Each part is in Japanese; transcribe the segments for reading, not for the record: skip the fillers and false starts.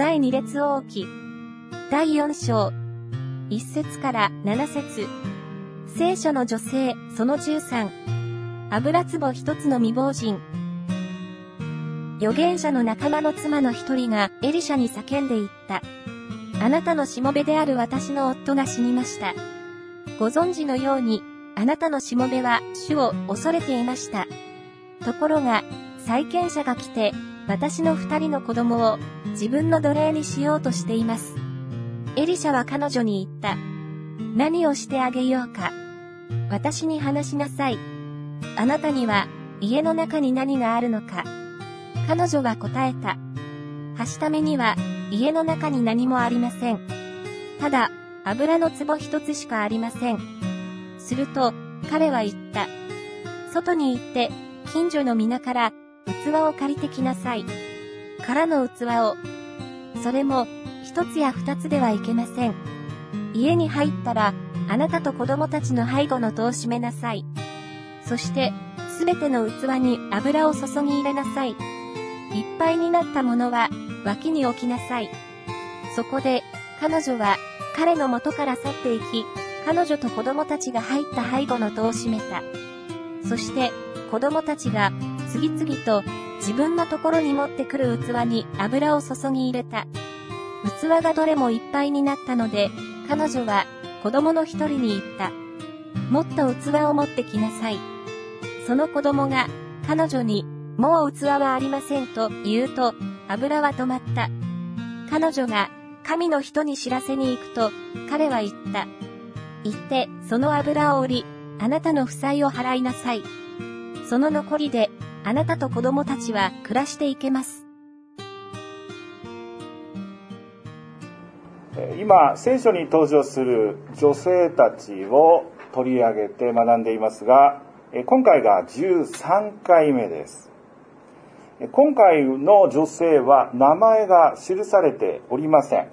第2列王記第4章1節から7節。聖書の女性その13。油壺一つの未亡人。預言者の仲間の妻の一人がエリシャに叫んで言った。あなたのしもべである私の夫が死にました。ご存知のように、あなたのしもべは主を恐れていました。ところが、債権者が来て、私の2人の子供を自分の奴隷にしようとしています。エリシャは彼女に言った。何をしてあげようか。私に話しなさい。あなたには家の中に何があるのか。彼女は答えた。はしためには家の中に何もありません。ただ、油の壺一つしかありません。すると、彼は言った。外に行って、近所の皆から器を借りてきなさい。空の器を。それも、一つや二つではいけません。家に入ったら、あなたと子供たちの背後の戸を閉めなさい。そして、すべての器に油を注ぎ入れなさい。いっぱいになったものは、脇に置きなさい。そこで、彼女は、彼の元から去って行き、彼女と子供たちが入った背後の戸を閉めた。そして、子供たちが、次々と、自分のところに持ってくる器に油を注ぎ入れた。器がどれもいっぱいになったので、彼女は子供の一人に言った。もっと器を持ってきなさい。その子供が彼女に、もう器はありませんと言うと、油は止まった。彼女が神の人に知らせに行くと、彼は言った。行って、その油を売り、あなたの負債を払いなさい。その残りで、あなたと子供たちは暮らしていけます。 今、聖書に登場する女性たちを取り上げて学んでいますが、今回が13回目です。今回の女性は名前が記されておりません。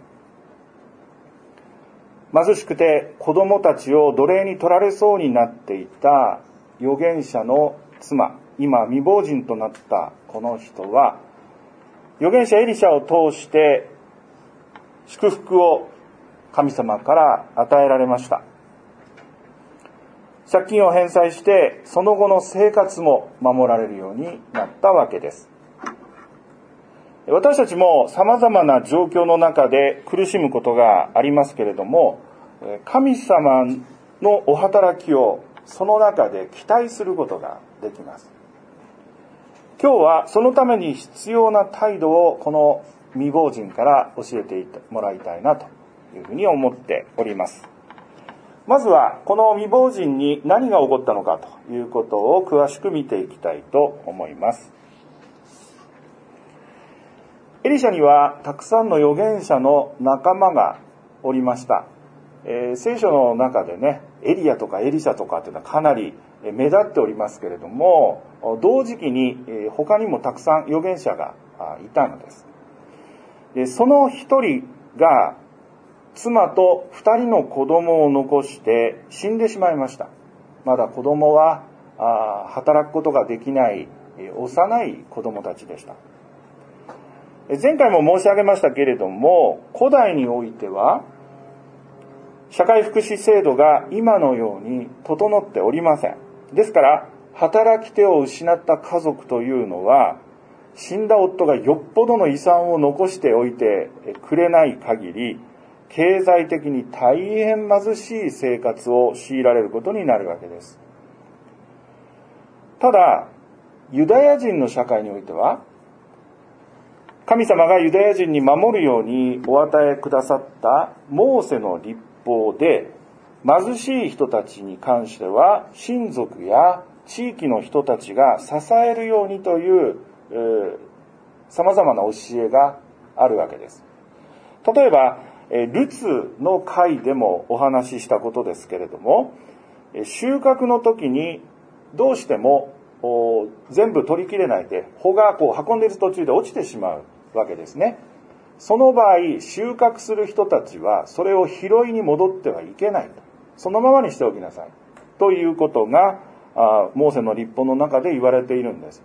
貧しくて子供たちを奴隷に取られそうになっていた預言者の妻、今未亡人となったこの人は、預言者エリシャを通して祝福を神様から与えられました。借金を返済してその後の生活も守られるようになったわけです。私たちも様々な状況の中で苦しむことがありますけれども、神様のお働きをその中で期待することができます。今日はそのために必要な態度をこの未亡人から教えてもらいたいなというふうに思っております。まずはこの未亡人に何が起こったのかということを詳しく見ていきたいと思います。エリシャにはたくさんの預言者の仲間がおりました。聖書の中でね、エリアとかエリシャとかというのはかなり目立っておりますけれども、同時期に他にもたくさん預言者がいたのです。で、その一人が妻と二人の子供を残して死んでしまいました。まだ子供は働くことができない幼い子供たちでした。前回も申し上げましたけれども、古代においては社会福祉制度が今のように整っておりません。ですから働き手を失った家族というのは、死んだ夫がよっぽどの遺産を残しておいてくれない限り、経済的に大変貧しい生活を強いられることになるわけです。ただ、ユダヤ人の社会においては、神様がユダヤ人に守るようにお与えくださったモーセの律法で、貧しい人たちに関しては親族や地域の人たちが支えるようにという様々な教えがあるわけです。例えばルツの回でもお話ししたことですけれども、収穫の時にどうしても全部取りきれないで、穂が運んでいる途中で落ちてしまうわけですね。その場合、収穫する人たちはそれを拾いに戻ってはいけないと。そのままにしておきなさいということがモーセの律法の中で言われているんです。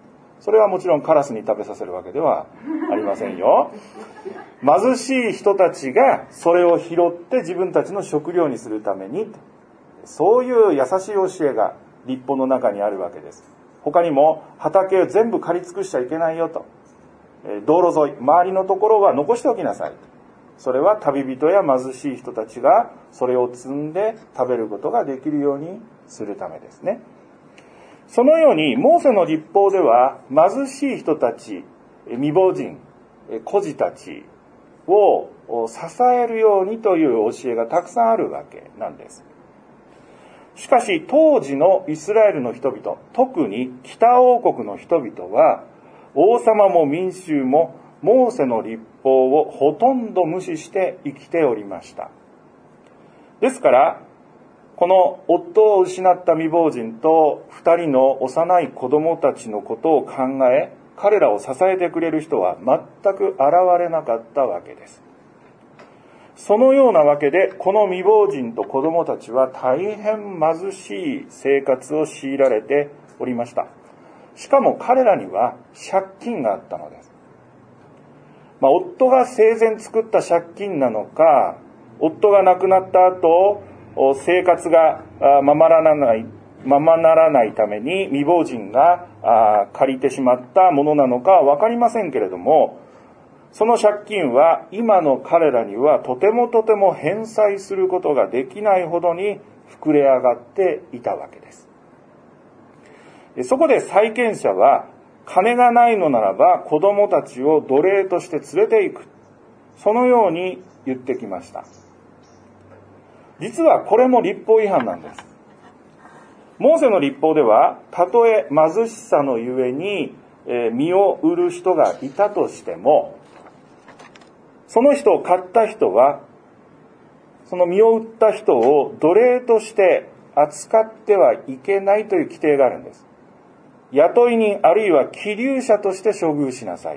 それはもちろんカラスに食べさせるわけではありませんよ。貧しい人たちがそれを拾って自分たちの食料にするために、そういう優しい教えが律法の中にあるわけです。他にも畑を全部刈り尽くしちゃいけないよと。道路沿い、周りのところは残しておきなさい。それは旅人や貧しい人たちがそれを摘んで食べることができるようにするためですね。そのようにモーセの律法では貧しい人たち、未亡人、孤児たちを支えるようにという教えがたくさんあるわけなんです。しかし当時のイスラエルの人々、特に北王国の人々は王様も民衆もモーセの律法をほとんど無視して生きておりました。ですからこの夫を失った未亡人と2人の幼い子供たちのことを考え、彼らを支えてくれる人は全く現れなかったわけです。そのようなわけでこの未亡人と子供たちは大変貧しい生活を強いられておりました。しかも彼らには借金があったのです。夫が生前作った借金なのか、夫が亡くなった後生活がままならないために未亡人が借りてしまったものなのかは分かりませんけれども、その借金は今の彼らにはとても返済することができないほどに膨れ上がっていたわけです。そこで債権者は金がないのならば子供たちを奴隷として連れて行く、そのように言ってきました。実はこれも律法違反なんです。モーセの律法ではたとえ貧しさのゆえに身を売る人がいたとしても、その人を買った人はその身を売った人を奴隷として扱ってはいけないという規定があるんです。雇い人あるいは寄留者として処遇しなさい。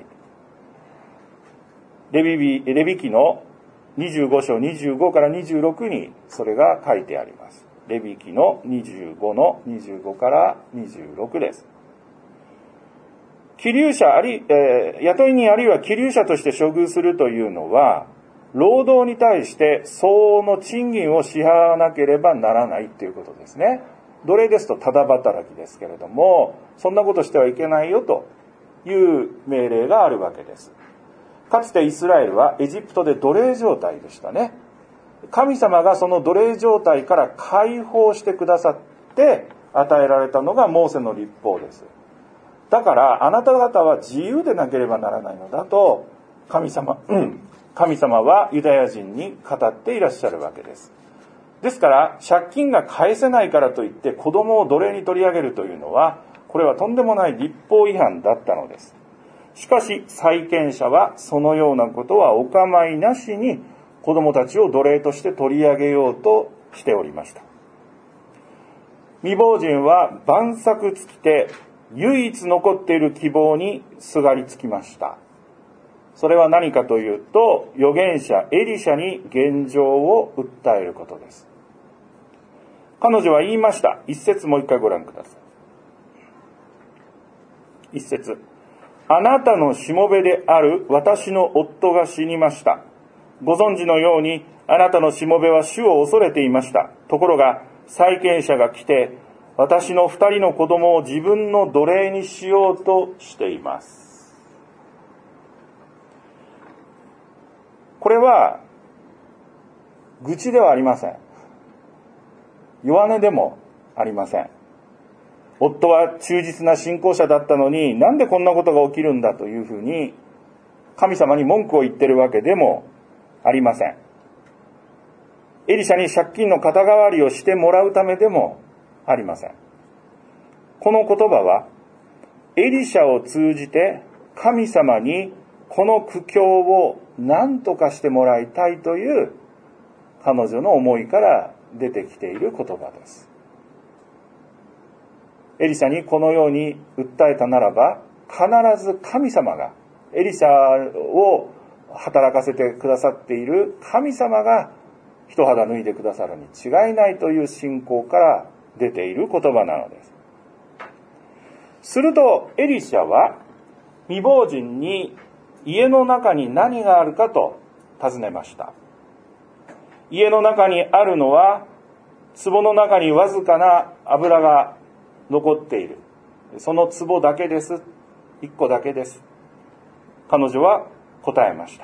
レビ記の25章25から26にそれが書いてあります。レビ記の25の25から26です。雇い人あるいは寄留者として処遇するというのは、労働に対して相応の賃金を支払わなければならないということですね。奴隷ですとただ働きですけれども、そんなことしてはいけないよという命令があるわけです。かつてイスラエルはエジプトで奴隷状態でしたね。神様がその奴隷状態から解放してくださって与えられたのがモーセの律法です。だからあなた方は自由でなければならないのだと神様はユダヤ人に語っていらっしゃるわけです。ですから借金が返せないからといって子供を奴隷に取り上げるというのは、これはとんでもない律法違反だったのです。しかし債権者はそのようなことはお構いなしに子供たちを奴隷として取り上げようとしておりました。未亡人は万策尽きて唯一残っている希望にすがりつきました。それは何かというと、預言者エリシャに現状を訴えることです。彼女は言いました。一節もう一回ご覧ください。一節。あなたのしもべである私の夫が死にました。ご存知のようにあなたのしもべは主を恐れていました。ところが債権者が来て私の2人の子供を自分の奴隷にしようとしています。これは愚痴ではありません。弱音でもありません。夫は忠実な信仰者だったのに、なんでこんなことが起きるんだというふうに神様に文句を言ってるわけでもありません。エリシャに借金の肩代わりをしてもらうためでもありません。この言葉はエリシャを通じて神様にこの苦境を何とかしてもらいたいという彼女の思いから出てきている言葉です。エリシャにこのように訴えたならば、必ず神様が、エリシャを働かせてくださっている神様が一肌脱いでくださるに違いないという信仰から出ている言葉なのです。 するとエリシャは未亡人に家の中に何があるかと尋ねました。家の中にあるのは壺の中にわずかな油が残っている。その壺だけです。一個だけです。彼女は答えました。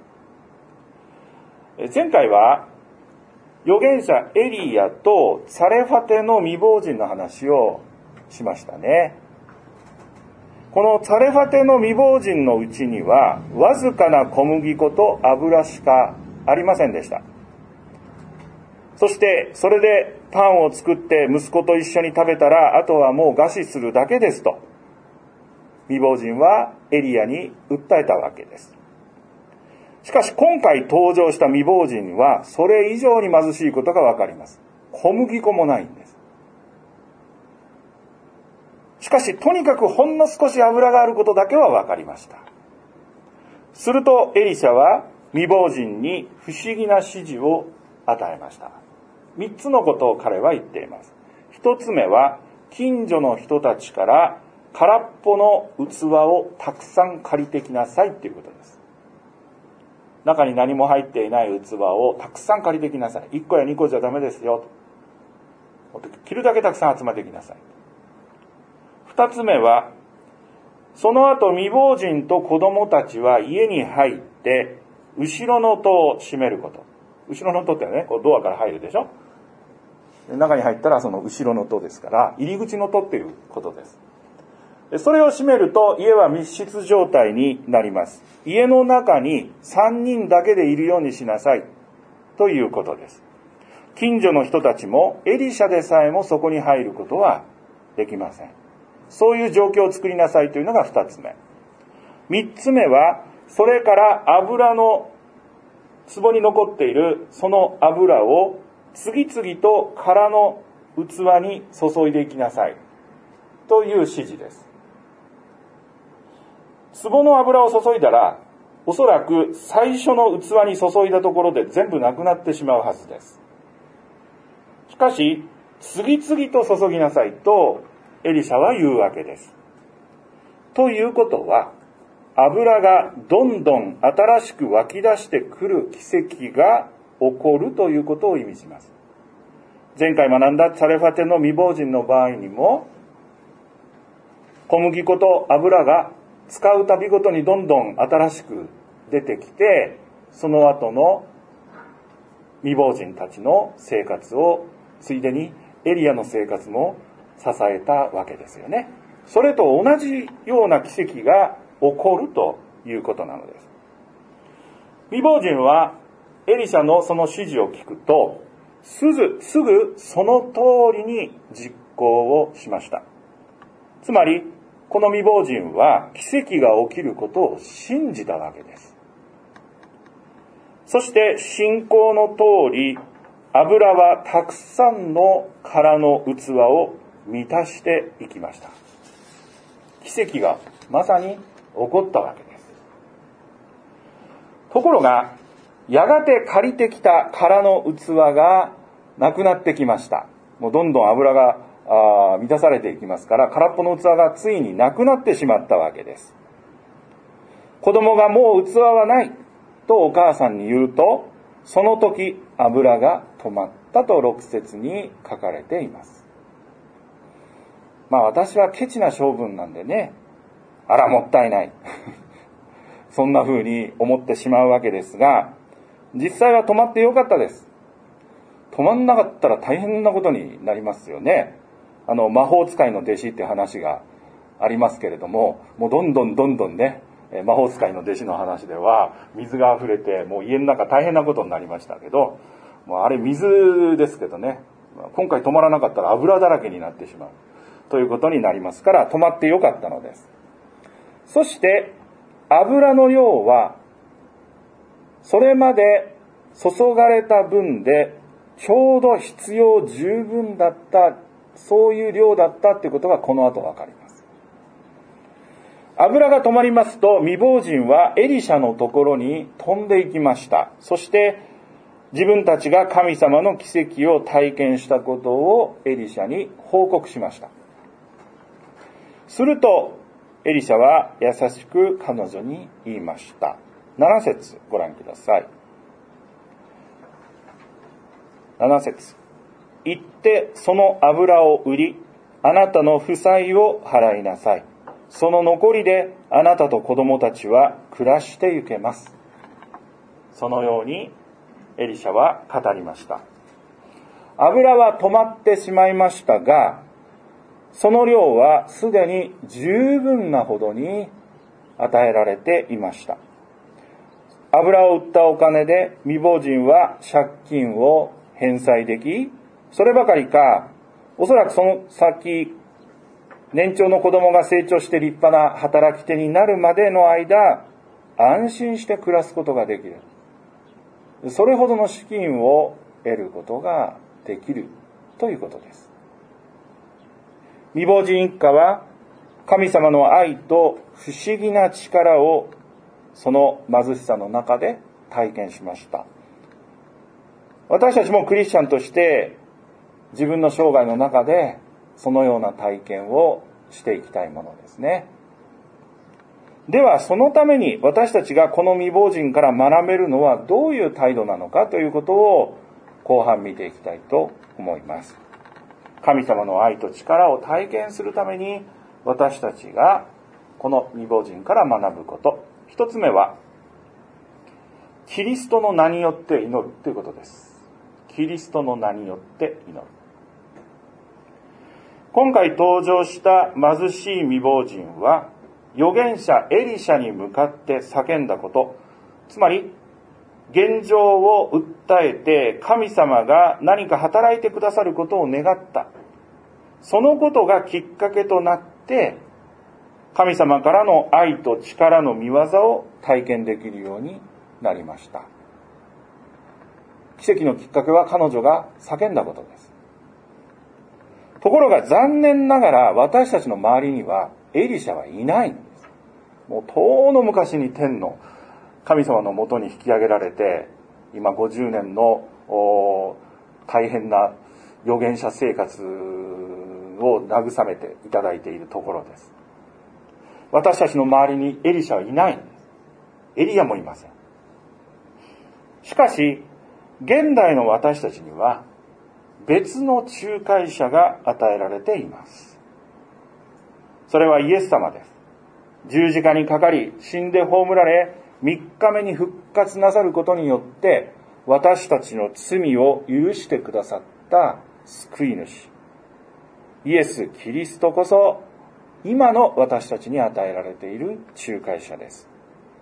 前回は預言者エリヤとサレファテの未亡人の話をしましたね。このサレファテの未亡人のうちにはわずかな小麦粉と油しかありませんでした。そしてそれでパンを作って息子と一緒に食べたらあとはもう餓死するだけですと未亡人はエリヤに訴えたわけです。しかし今回登場した未亡人はそれ以上に貧しいことがわかります。小麦粉もないんです。しかしとにかくほんの少し油があることだけはわかりました。するとエリシャは未亡人に不思議な指示を与えました。3つのことを彼は言っています。1つ目は近所の人たちから空っぽの器をたくさん借りてきなさいということです。中に何も入っていない器をたくさん借りてきなさい。1個や2個じゃダメですよ。着るだけたくさん集まってきなさい。2つ目はその後未亡人と子供たちは家に入って後ろの戸を閉めること。後ろの戸ってね、こうドアから入るでしょ。中に入ったらその後ろの戸ですから入り口の戸っていうことです。それを閉めると家は密室状態になります。家の中に3人だけでいるようにしなさいということです。近所の人たちもエリシャでさえもそこに入ることはできません。そういう状況を作りなさいというのが2つ目。3つ目はそれから油の壺に残っているその油を次々と空の器に注いでいきなさいという指示です。壺の油を注いだらおそらく最初の器に注いだところで全部なくなってしまうはずです。しかし次々と注ぎなさいとエリシャは言うわけです。ということは油がどんどん新しく湧き出してくる奇跡が起こるということを意味します。前回学んだサレファテの未亡人の場合にも小麦粉と油が使うたびごとにどんどん新しく出てきてその後の未亡人たちの生活をついでにエリアの生活も支えたわけですよね。それと同じような奇跡が起こるということなのです。未亡人はエリシャのその指示を聞くとすぐその通りに実行をしました。つまりこの未亡人は奇跡が起きることを信じたわけです。そして信仰の通り油はたくさんの空の器を満たしていきました。奇跡がまさに起こったわけです。ところがやがて借りてきた空の器がなくなってきました。もうどんどん油が満たされていきますから空っぽの器がついになくなってしまったわけです。子供がもう器はないとお母さんに言うとその時油が止まったと6節に書かれています。私はケチな性分なんでね、あらもったいないそんな風に思ってしまうわけですが、実際は止まってよかったです。止まんなかったら大変なことになりますよね。魔法使いの弟子って話がありますけれども、もうどんどんね、魔法使いの弟子の話では水が溢れてもう家の中大変なことになりましたけど、もうあれ水ですけどね、今回止まらなかったら油だらけになってしまうということになりますから止まってよかったのです。そして油の量はそれまで注がれた分でちょうど必要十分だった、そういう量だったということがこの後わかります。油が止まりますと未亡人はエリシャのところに飛んでいきました。そして自分たちが神様の奇跡を体験したことをエリシャに報告しました。 するとエリシャは優しく彼女に言いました。7節ご覧ください。7節、行ってその油を売り、あなたの負債を払いなさい。その残りであなたと子供たちは暮らしてゆけます。そのようにエリシャは語りました。油は止まってしまいましたが、その量はすでに十分なほどに与えられていました。油を売ったお金で未亡人は借金を返済でき、そればかりか、おそらくその先、年長の子供が成長して立派な働き手になるまでの間、安心して暮らすことができる。それほどの資金を得ることができるということです。未亡人一家は神様の愛と不思議な力をその貧しさの中で体験しました。私たちもクリスチャンとして自分の生涯の中でそのような体験をしていきたいものですね。ではそのために私たちがこの未亡人から学べるのはどういう態度なのかということを後半見ていきたいと思います。神様の愛と力を体験するために私たちがこの未亡人から学ぶこと。一つ目はキリストの名によって祈るということです。キリストの名によって祈る。今回登場した貧しい未亡人は預言者エリシャに向かって叫んだこと、つまり現状を訴えて神様が何か働いてくださることを願った。そのことがきっかけとなって神様からの愛と力の見業を体験できるようになりました。奇跡のきっかけは彼女が叫んだことです。ところが残念ながら私たちの周りにはエリシャはいないんです。もう遠の昔に天の神様のもとに引き上げられて、今50年の大変な預言者生活を慰めていただいているところです。私たちの周りにエリシャはいないんです。エリアもいません。しかし現代の私たちには別の仲介者が与えられています。それはイエス様です。十字架にかかり死んで葬られ3日目に復活なさることによって私たちの罪を許してくださった救い主イエス・キリストこそ今の私たちに与えられている仲介者です。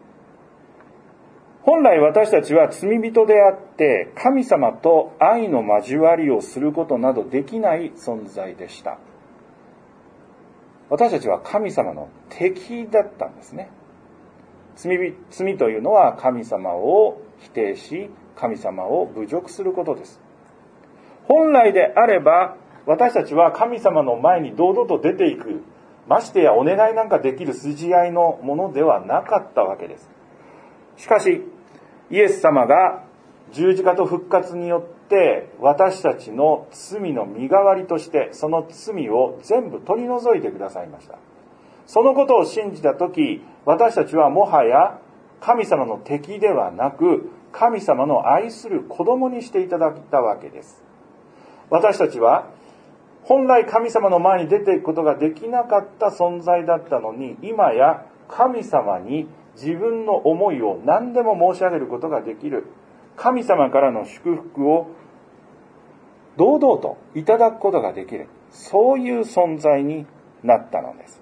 本来私たちは罪人であって神様と愛の交わりをすることなどできない存在でした。私たちは神様の敵だったんですね。罪というのは神様を否定し神様を侮辱することです。本来であれば私たちは神様の前に堂々と出ていく、ましてやお願いなんかできる筋合いのものではなかったわけです。しかしイエス様が十字架と復活によって私たちの罪の身代わりとしてその罪を全部取り除いてくださいました。そのことを信じたとき、私たちはもはや神様の敵ではなく神様の愛する子供にしていただいたわけです。私たちは本来神様の前に出ていくことができなかった存在だったのに、今や神様に自分の思いを何でも申し上げることができる、神様からの祝福を堂々といただくことができる、そういう存在になったのです。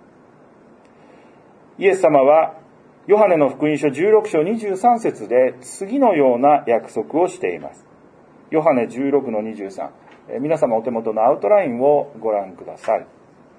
イエス様はヨハネの福音書16章23節で次のような約束をしています。ヨハネ16の23、皆様お手元のアウトラインをご覧ください。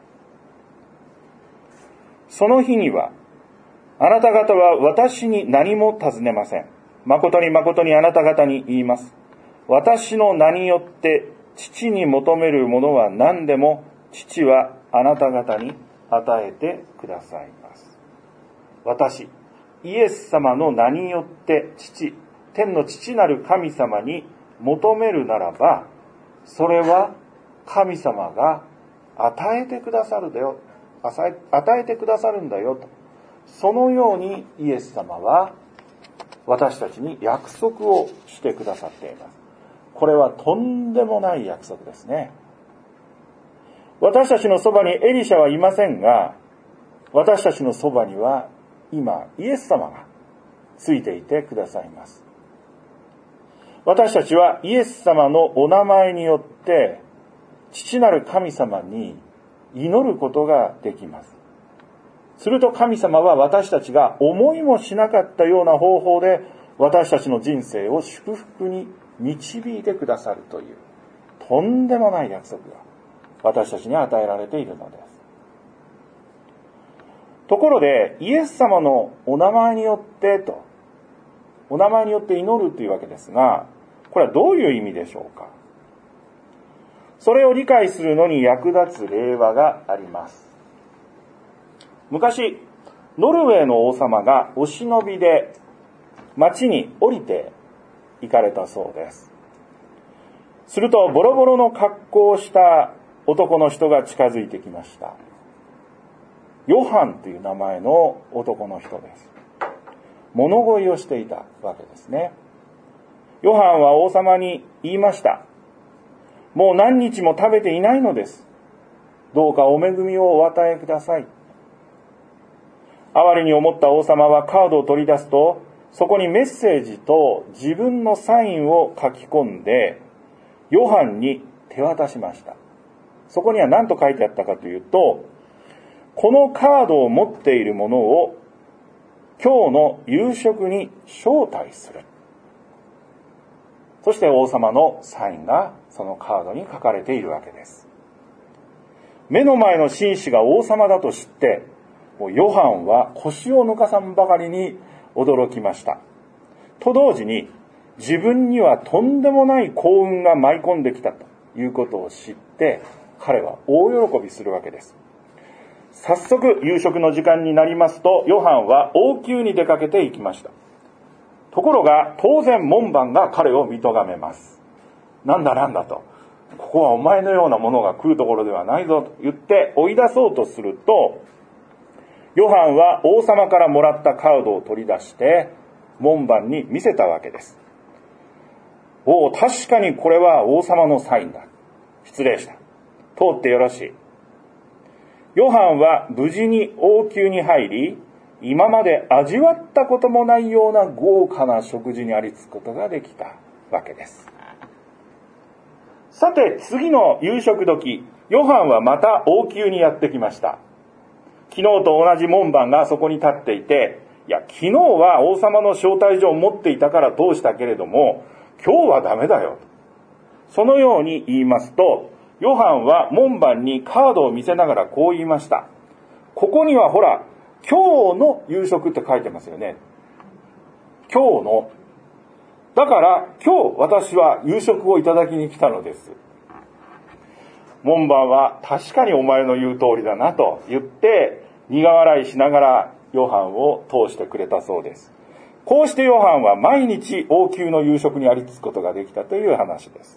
その日にはあなた方は私に何も尋ねません。誠に誠にあなた方に言います。私の名によって父に求めるものは何でも父はあなた方に与えてくださいます。私、イエス様の名によって天の父なる神様に求めるならば、それは神様が与えてくださる与えてくださるんだよと。そのようにイエス様は私たちに約束をしてくださっています。これはとんでもない約束ですね。私たちのそばにエリシャはいませんが、私たちのそばには今イエス様がついていてくださいます。私たちはイエス様のお名前によって父なる神様に祈ることができます。すると神様は私たちが思いもしなかったような方法で私たちの人生を祝福に導いてくださるというとんでもない約束が私たちに与えられているのです。ところでイエス様のお名前によってお名前によって祈るというわけですが、これはどういう意味でしょうか。それを理解するのに役立つ例話があります。昔、ノルウェーの王様がお忍びで町に降りて行かれたそうです。するとボロボロの格好をした男の人が近づいてきました。ヨハンという名前の男の人です。物乞いをしていたわけですね。ヨハンは王様に言いました。もう何日も食べていないのです。どうかお恵みをお与えください。哀れに思った王様はカードを取り出すと、そこにメッセージと自分のサインを書き込んで、ヨハンに手渡しました。そこには何と書いてあったかというと、このカードを持っている者を今日の夕食に招待する。そして王様のサインがそのカードに書かれているわけです。目の前の紳士が王様だと知って、ヨハンは腰を抜かさんばかりに驚きました。と同時に自分にはとんでもない幸運が舞い込んできたということを知って、彼は大喜びするわけです。早速夕食の時間になりますと、ヨハンは王宮に出かけていきました。ところが当然門番が彼を見とがめます。なんだと、ここはお前のようなものが来るところではないぞと言って追い出そうとすると、ヨハンは王様からもらったカードを取り出して門番に見せたわけです。確かにこれは王様のサインだ。失礼した。通ってよろしい。ヨハンは無事に王宮に入り、今まで味わったこともないような豪華な食事にありつくことができたわけです。さて次の夕食時、ヨハンはまた王宮にやってきました。昨日と同じ門番がそこに立っていて、昨日は王様の招待状を持っていたから通したけれども、今日はダメだよ。そのように言いますと、ヨハンは門番にカードを見せながらこう言いました。ここにはほら、今日の夕食って書いてますよね。今日の。だから今日私は夕食をいただきに来たのです。門番は確かにお前の言う通りだなと言って苦笑いしながらヨハンを通してくれたそうです。こうしてヨハンは毎日王宮の夕食にありつくことができたという話です。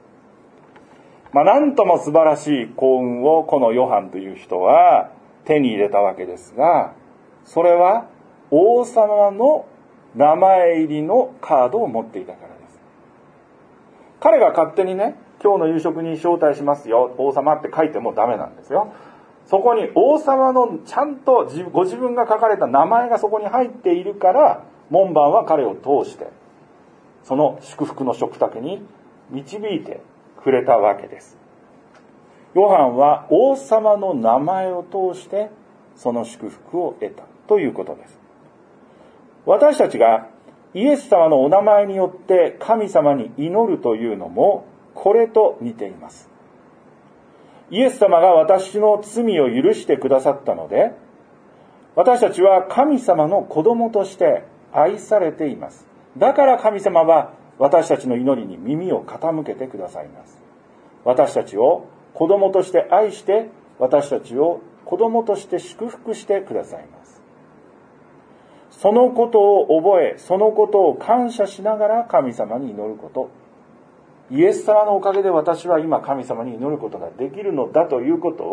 なんとも素晴らしい幸運をこのヨハンという人は手に入れたわけですが、それは王様の名前入りのカードを持っていたからです。彼が勝手にね、今日の夕食に招待しますよ、王様って書いてもダメなんですよ。そこに王様のちゃんとご自分が書かれた名前がそこに入っているから、門番は彼を通してその祝福の食卓に導いてくれたわけです。ヨハンは王様の名前を通してその祝福を得たということです。私たちがイエス様のお名前によって神様に祈るというのもこれと似ています。イエス様が私の罪を許してくださったので、私たちは神様の子供として愛されています。だから神様は私たちの祈りに耳を傾けてくださいます。私たちを子供として愛して、私たちを子供として祝福してくださいます。そのことを覚え、そのことを感謝しながら神様に祈ること。イエス様のおかげで私は今神様に祈ることができるのだということを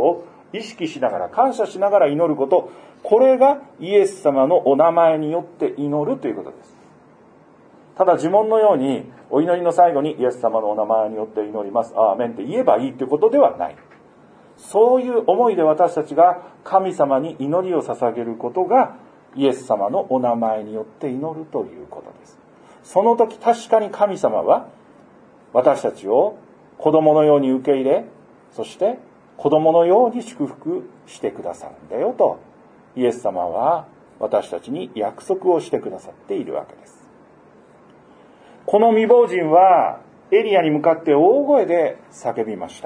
意識しながら、感謝しながら祈ること、これがイエス様のお名前によって祈るということです。ただ呪文のようにお祈りの最後にイエス様のお名前によって祈ります、アーメンって言えばいいということではない。そういう思いで私たちが神様に祈りを捧げることがイエス様のお名前によって祈るということです。その時確かに神様は私たちを子供のように受け入れ、そして子供のように祝福してくださるんだよと、イエス様は私たちに約束をしてくださっているわけです。この未亡人はエリアに向かって大声で叫びました。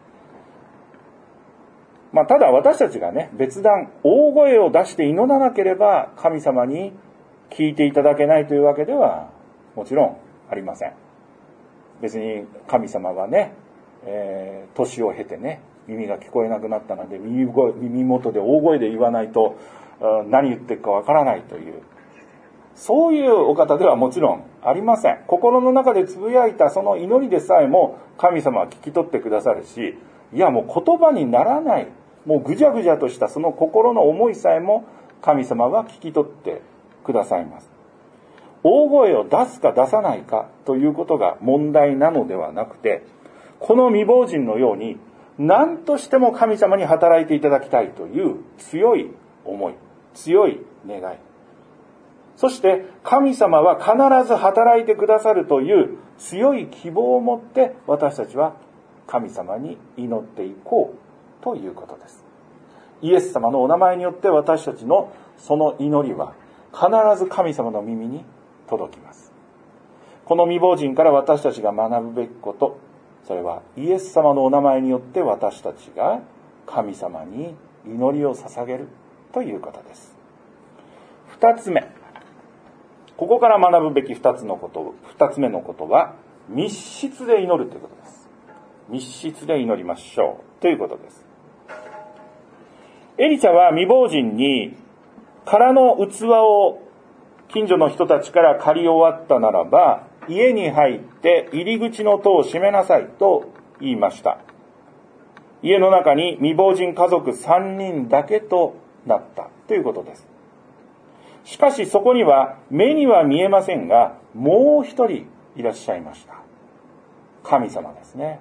ただ私たちがね、別段大声を出して祈らなければ神様に聞いていただけないというわけではもちろんありません。別に神様はね、年を経てね、耳が聞こえなくなったので耳元で大声で言わないと何言ってるかわからないという、そういうお方ではもちろんありません。心の中でつぶやいたその祈りでさえも神様は聞き取ってくださるし、いやもう言葉にならない、もうぐじゃぐじゃとしたその心の思いさえも神様は聞き取ってくださいます。大声を出すか出さないかということが問題なのではなくて、この未亡人のように何としても神様に働いていただきたいという強い思い、強い願い、そして神様は必ず働いてくださるという強い希望を持って私たちは神様に祈っていこうということです。イエス様のお名前によって私たちのその祈りは必ず神様の耳に届きます。この未亡人から私たちが学ぶべきこと、それはイエス様のお名前によって私たちが神様に祈りを捧げるということです。二つ目、ここから学ぶべき二つ目のことは密室で祈るということです。密室で祈りましょうということです。エリシャは未亡人に空の器を近所の人たちから借り終わったならば家に入って入り口の戸を閉めなさいと言いました。家の中に未亡人家族3人だけとなったということです。しかしそこには目には見えませんがもう一人いらっしゃいました。神様ですね。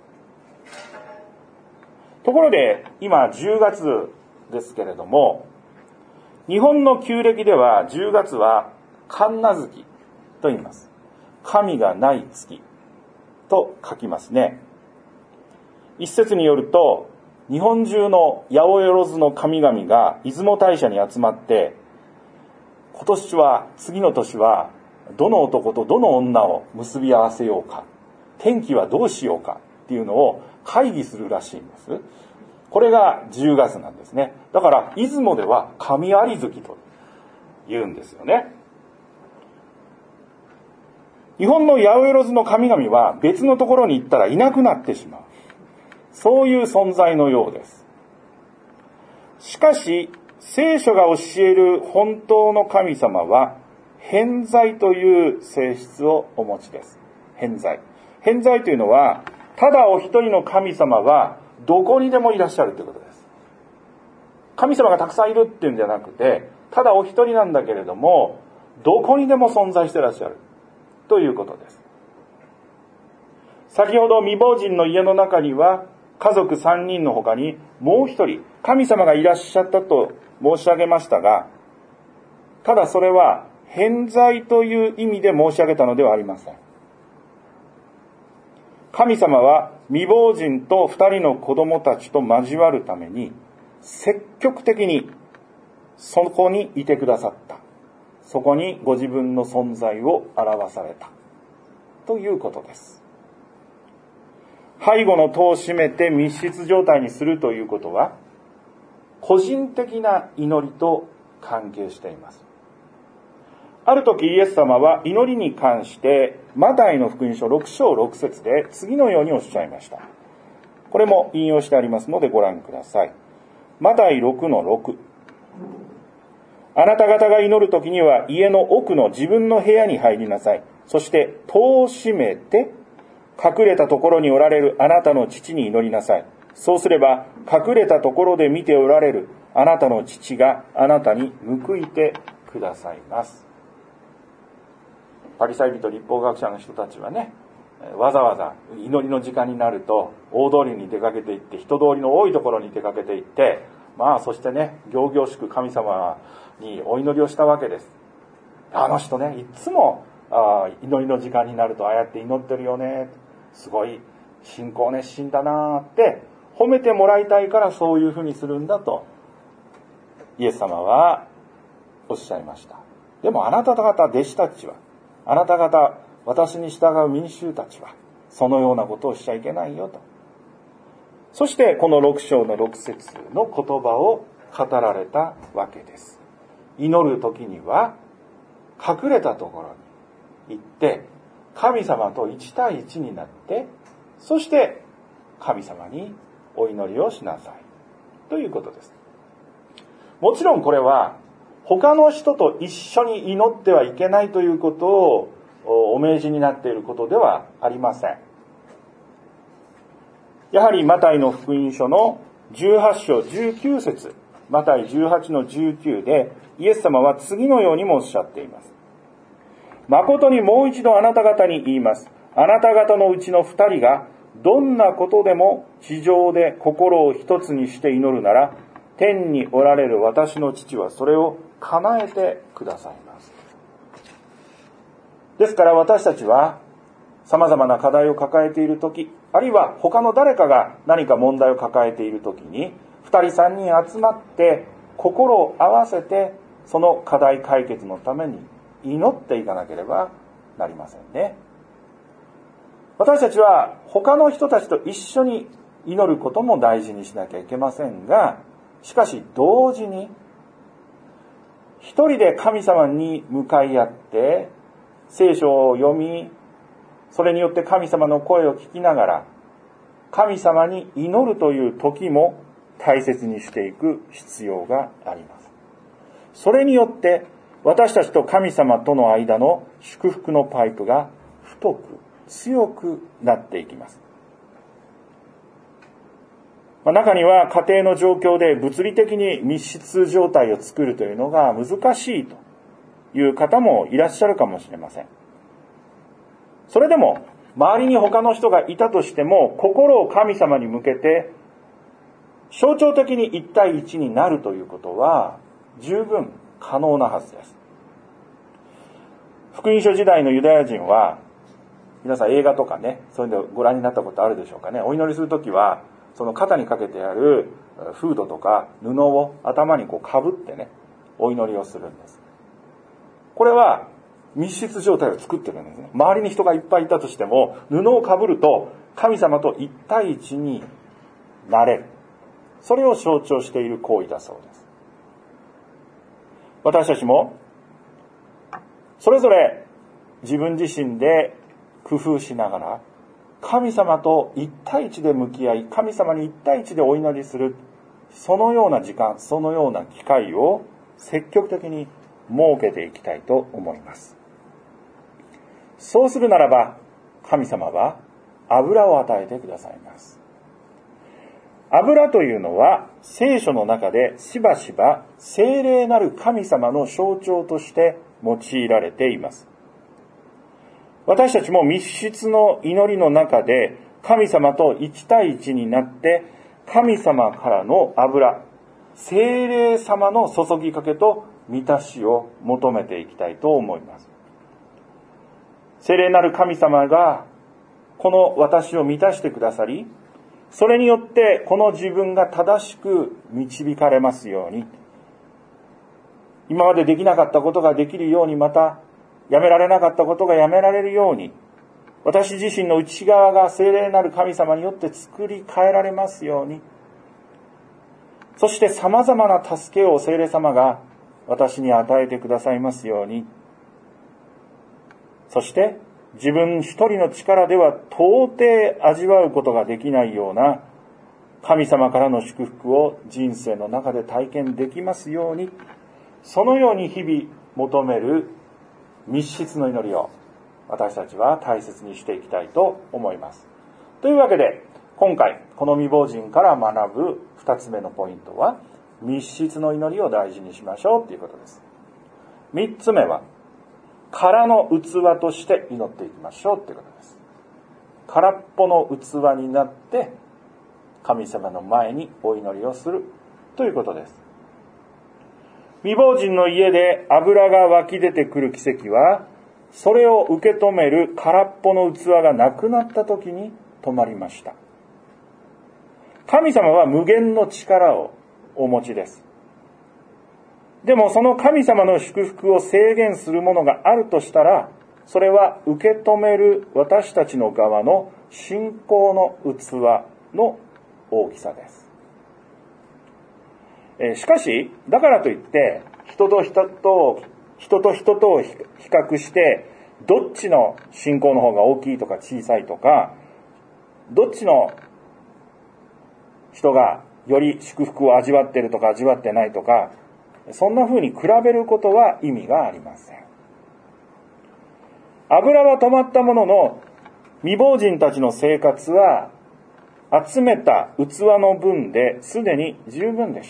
ところで今10月ですけれども、日本の旧暦では10月は神無月と言います。神がない月と書きますね。一説によると日本中の八百万の神々が出雲大社に集まって、次の年はどの男とどの女を結び合わせようか、天気はどうしようかっていうのを会議するらしいんです。これが10月なんですね。だから出雲では神有月と言うんですよね。日本の八百万の神々は別のところに行ったらいなくなってしまう、そういう存在のようです。しかし聖書が教える本当の神様は偏在という性質をお持ちです。偏在というのは、ただお一人の神様はどこにでもいらっしゃるということです。神様がたくさんいるっていうんじゃなくて、ただお一人なんだけれどもどこにでも存在していらっしゃるということです。先ほど未亡人の家の中には家族3人の他にもう一人神様がいらっしゃったと申し上げましたが、ただそれは偏在という意味で申し上げたのではありません。神様は未亡人と2人の子供たちと交わるために積極的にそこにいてくださった。そこにご自分の存在を表されたということです。背後の戸を閉めて密室状態にするということは個人的な祈りと関係しています。ある時イエス様は祈りに関してマタイの福音書6章6節で次のようにおっしゃいました。これも引用してありますのでご覧ください。マタイ 6-6、 あなた方が祈る時には家の奥の自分の部屋に入りなさい。そして戸を閉めて隠れたところにおられるあなたの父に祈りなさい。そうすれば隠れたところで見ておられるあなたの父があなたに報いてくださいます。パリサイ人、立法学者の人たちはね、わざわざ祈りの時間になると大通りに出かけていって、人通りの多いところに出かけていって、そしてね、仰々しく神様にお祈りをしたわけです。あの人ね、いつも祈りの時間になるとああやって祈ってるよね、すごい信仰熱心だなって褒めてもらいたいからそういうふうにするんだとイエス様はおっしゃいました。でもあなた方弟子たちは、あなた方私に従う民衆たちはそのようなことをしちゃいけないよと。そしてこの6章の6節の言葉を語られたわけです。祈る時には隠れたところに行って神様と1対1になって、そして神様にお祈りをしなさいということです。もちろんこれは他の人と一緒に祈ってはいけないということをお命じになっていることではありません。やはりマタイの福音書の18章19節、マタイ18の19でイエス様は次のようにもおっしゃっています。誠にもう一度あなた方に言います。あなた方のうちの2人がどんなことでも地上で心を一つにして祈るなら、天におられる私の父はそれを叶えてくださいます。ですから私たちは様々な課題を抱えているとき、あるいは他の誰かが何か問題を抱えているときに、2人3人集まって心を合わせてその課題解決のために祈っていかなければなりませんね。私たちは他の人たちと一緒に祈ることも大事にしなきゃいけませんが、しかし同時に一人で神様に向かい合って聖書を読み、それによって神様の声を聞きながら神様に祈るという時も大切にしていく必要があります。それによって私たちと神様との間の祝福のパイプが太く強くなっていきます。中には家庭の状況で物理的に密室状態を作るというのが難しいという方もいらっしゃるかもしれません。それでも周りに他の人がいたとしても、心を神様に向けて象徴的に1対1になるということは十分可能なはずです。福音書時代のユダヤ人は、皆さん映画とかね、そういうのをご覧になったことあるでしょうかね。お祈りするときはその肩にかけてあるフードとか布を頭にかぶってね、お祈りをするんです。これは密室状態を作ってるんですね。周りに人がいっぱいいたとしても、布をかぶると神様と1対1になれる。それを象徴している行為だそうです。私たちもそれぞれ自分自身で工夫しながら神様と1対1で向き合い、神様に1対1でお祈りする、そのような時間、そのような機会を積極的に設けていきたいと思います。そうするならば、神様は油を与えてくださいます。油というのは聖書の中でしばしば聖霊なる神様の象徴として用いられています。私たちも密室の祈りの中で神様と1対1になって神様からの油、聖霊様の注ぎかけと満たしを求めていきたいと思います。聖霊なる神様がこの私を満たしてくださり、それによってこの自分が正しく導かれますように、今までできなかったことができるように、またやめられなかったことがやめられるように、私自身の内側が聖霊なる神様によって作り変えられますように、そして様々な助けを聖霊様が私に与えてくださいますように、そして自分一人の力では到底味わうことができないような神様からの祝福を人生の中で体験できますように、そのように日々求める密室の祈りを私たちは大切にしていきたいと思います。というわけで、今回この未亡人から学ぶ 2つ目のポイントは、密室の祈りを大事にしましょうということです。3つ目は、空の器として祈っていきましょうということです。空っぽの器になって神様の前にお祈りをするということです。未亡人の家で油が湧き出てくる奇跡は、それを受け止める空っぽの器がなくなった時に止まりました。神様は無限の力をお持ちです。でもその神様の祝福を制限するものがあるとしたら、それは受け止める私たちの側の信仰の器の大きさです。しかし、だからといって人と人とを比較して、どっちの信仰の方が大きいとか小さいとか、どっちの人がより祝福を味わっているとか味わってないとか、そんな風に比べることは意味がありません。油は止まったものの、未亡人たちの生活は集めた器の分ですでに十分でした。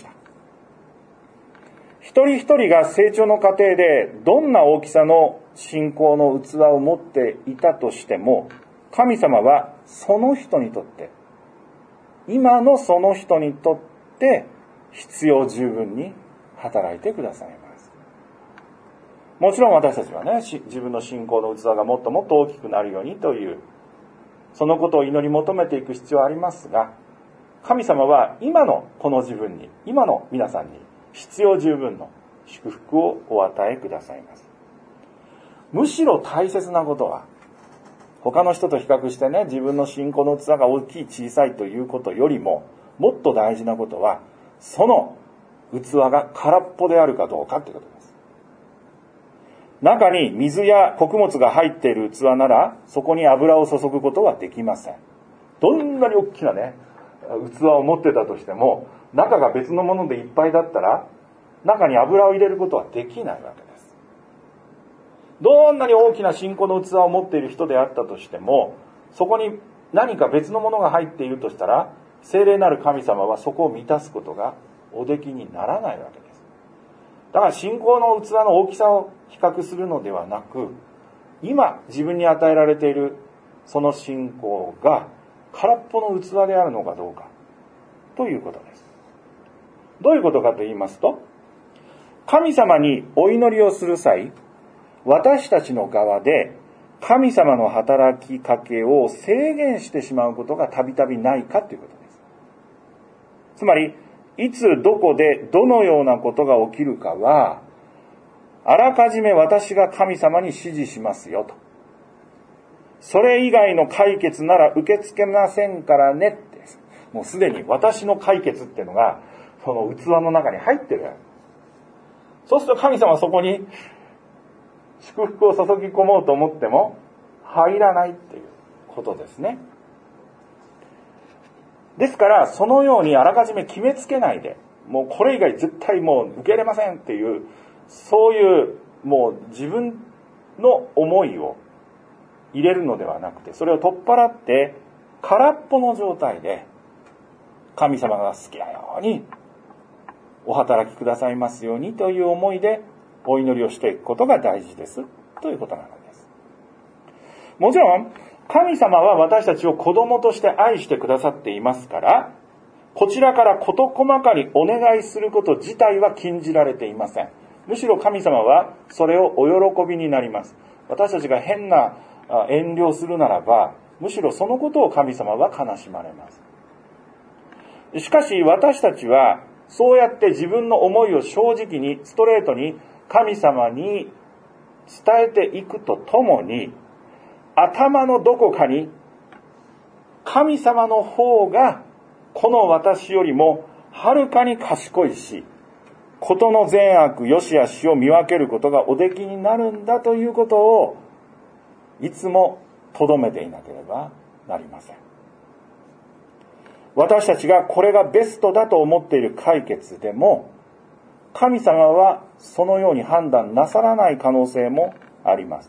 一人一人が成長の過程でどんな大きさの信仰の器を持っていたとしても、神様はその人にとって、今のその人にとって必要十分に働いてくださいます。もちろん私たちはね、自分の信仰の器がもっともっと大きくなるようにという、そのことを祈り求めていく必要はありますが、神様は今のこの自分に、今の皆さんに必要十分の祝福をお与えくださいます。むしろ大切なことは、他の人と比較してね、自分の信仰の器が大きい小さいということよりも、もっと大事なことは、その器が空っぽであるかどうかということです。中に水や穀物が入っている器なら、そこに油を注ぐことはできません。どんなに大きなね、器を持ってたとしても、中が別のものでいっぱいだったら、中に油を入れることはできないわけです。どんなに大きな信仰の器を持っている人であったとしても、そこに何か別のものが入っているとしたら、聖霊なる神様はそこを満たすことがおできにならないわけです。だから信仰の器の大きさを比較するのではなく、今自分に与えられているその信仰が空っぽの器であるのかどうかということです。どういうことかと言いますと、神様にお祈りをする際、私たちの側で神様の働きかけを制限してしまうことがたびたびないかということです。つまり、いつどこでどのようなことが起きるかは、あらかじめ私が神様に指示しますよと。それ以外の解決なら受け付けませんからねって。もうすでに私の解決っていうのが、その器の中に入ってる。そうすると神様はそこに祝福を注ぎ込もうと思っても入らないっていうことですね。ですからそのようにあらかじめ決めつけないで、もうこれ以外絶対もう受け入れませんっていう、そういうもう自分の思いを入れるのではなくて、それを取っ払って空っぽの状態で神様が好きなようにお働きくださいますようにという思いでお祈りをしていくことが大事ですということなのです。もちろん神様は私たちを子供として愛してくださっていますから、こちらから事細かにお願いすること自体は禁じられていません。むしろ神様はそれをお喜びになります。私たちが変な遠慮するならば、むしろそのことを神様は悲しまれます。しかし私たちはそうやって自分の思いを正直にストレートに神様に伝えていくとともに、頭のどこかに神様の方がこの私よりもはるかに賢いし、ことの善悪良し悪しを見分けることがおできになるんだということをいつも留めていなければなりません。私たちがこれがベストだと思っている解決でも、神様はそのように判断なさらない可能性もあります。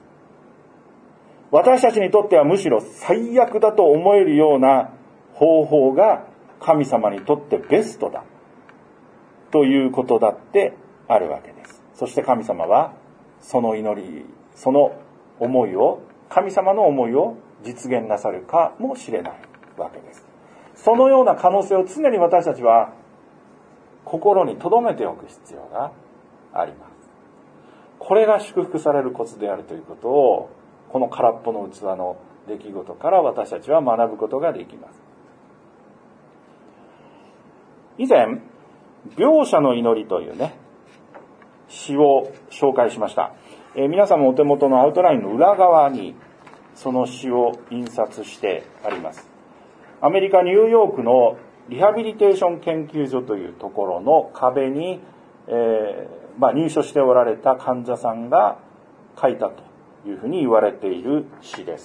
私たちにとってはむしろ最悪だと思えるような方法が神様にとってベストだということだってあるわけです。そして神様はその祈り、その思いを、神様の思いを実現なさるかもしれないわけです。そのような可能性を常に私たちは心に留めておく必要があります。これが祝福されるコツであるということを、この空っぽの器の出来事から私たちは学ぶことができます。以前、描写の祈りというね、詩を紹介しました。皆さんもお手元のアウトラインの裏側にその詩を印刷してあります。アメリカ・ニューヨークのリハビリテーション研究所というところの壁に、入所しておられた患者さんが書いたというふうに言われている詩です。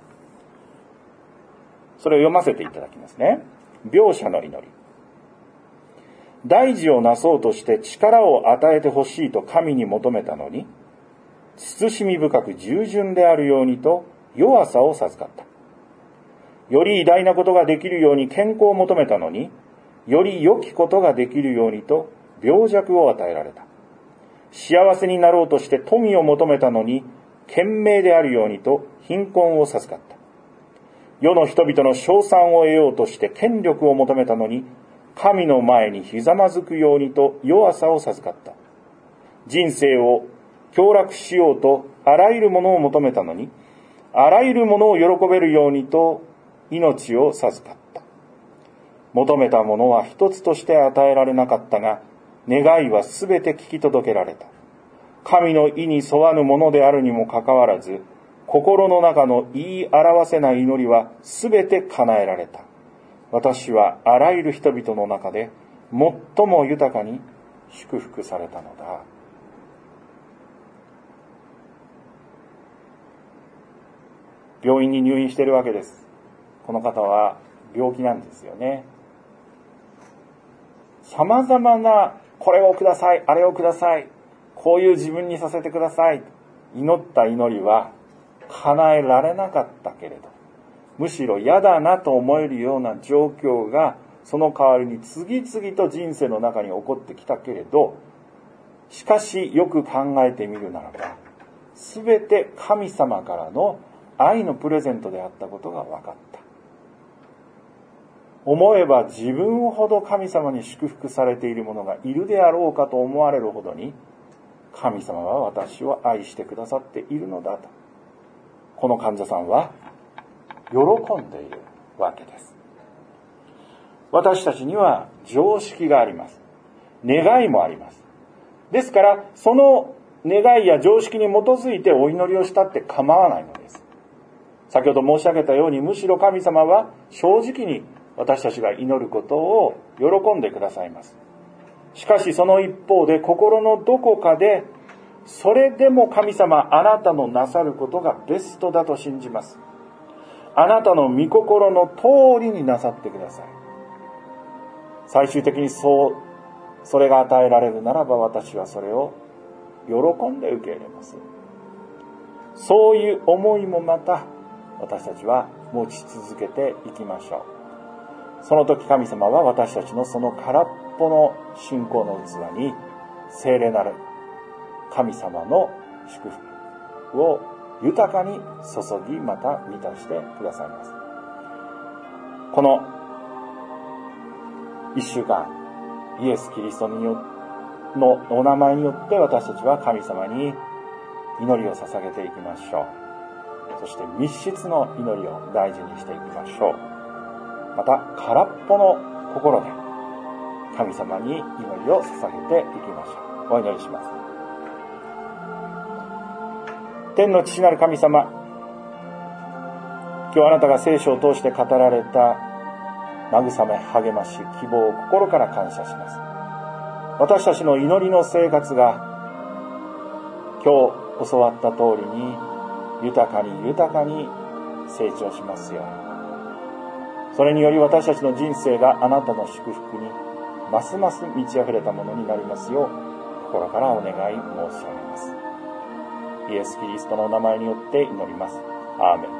それを読ませていただきますね。描写の祈り。大事をなそうとして力を与えてほしいと神に求めたのに、慎み深く従順であるようにと弱さを授かった。より偉大なことができるように健康を求めたのに、より良きことができるようにと病弱を与えられた。幸せになろうとして富を求めたのに、賢明であるようにと貧困を授かった。世の人々の称賛を得ようとして権力を求めたのに、神の前にひざまずくようにと弱さを授かった。人生を享楽しようとあらゆるものを求めたのに、あらゆるものを喜べるようにと命を授かった。求めたものは一つとして与えられなかったが、願いはすべて聞き届けられた。神の意に沿わぬものであるにもかかわらず、心の中の言い表せない祈りはすべて叶えられた。私はあらゆる人々の中で最も豊かに祝福されたのだ。病院に入院しているわけです。この方は病気なんですよね。様々なこれをください、あれをください、こういう自分にさせてください、祈った祈りは叶えられなかったけれど、むしろ嫌だなと思えるような状況がその代わりに次々と人生の中に起こってきたけれど、しかしよく考えてみるならば、すべて神様からの愛のプレゼントであったことが分かった。思えば自分ほど神様に祝福されている者がいるであろうかと思われるほどに、神様は私を愛してくださっているのだと、この患者さんは喜んでいるわけです。私たちには常識があります。願いもあります。ですから、その願いや常識に基づいてお祈りをしたって構わないのです。先ほど申し上げたように、むしろ神様は正直に私たちが祈ることを喜んでくださいます。しかしその一方で、心のどこかで、それでも神様、あなたのなさることがベストだと信じます。あなたの御心の通りになさってください。最終的にそれが与えられるならば、私はそれを喜んで受け入れます。そういう思いもまた私たちは持ち続けていきましょう。その時神様は私たちのその空っぽの信仰の器に聖霊なる神様の祝福を豊かに注ぎ、また満たしてくださいます。この一週間、イエス・キリストのお名前によって私たちは神様に祈りを捧げていきましょう。そして密室の祈りを大事にしていきましょう。また空っぽの心で神様に祈りを捧げていきましょう。お祈りします。天の父なる神様、今日あなたが聖書を通して語られた慰め、励まし、希望を心から感謝します。私たちの祈りの生活が今日教わった通りに豊かに豊かに成長しますように。それにより私たちの人生があなたの祝福にますます満ち溢れたものになりますよう心からお願い申し上げます。イエス・キリストのお名前によって祈ります。アーメン。